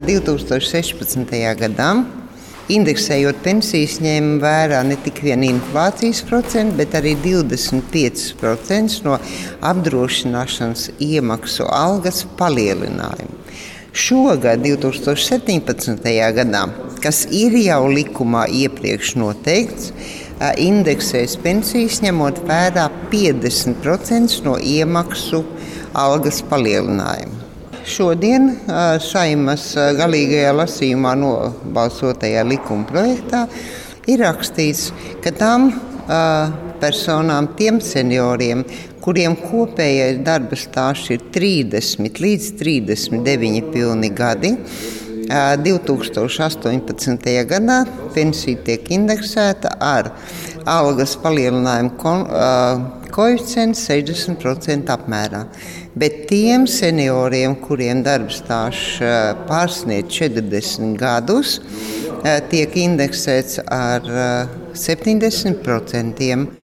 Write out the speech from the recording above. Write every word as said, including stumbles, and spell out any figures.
divtūkstoš sešpadsmitajā gadā, indeksējot pensijas, ņēma vērā ne tikai inflācijas procentu, bet arī divdesmit pieci procenti no apdrošināšanas iemaksu algas palielinājumu. Šogad, divtūkstoš septiņpadsmitajā gadā, kas ir jau likumā iepriekš noteikts, indeksēs pensijas, ņemot vērā piecdesmit procenti no iemaksu algas palielinājumu. Šodien Saeimas galīgajā lasījumā nobalsotajā likuma projektā ir rakstīts, ka tām personām, tiem senioriem, kuriem kopējais darba stāsts ir trīsdesmit līdz trīsdesmit deviņi pilni gadi, divtūkstoš astoņpadsmitajā gadā pensija tiek indeksēta ar algas palielinājumu koeficientu sešdesmit procenti apmērā. Bet tiem senioriem, kuriem darba stāsts pārsniedz četrdesmit gadus, tiek indeksēts ar septiņdesmit procentiem.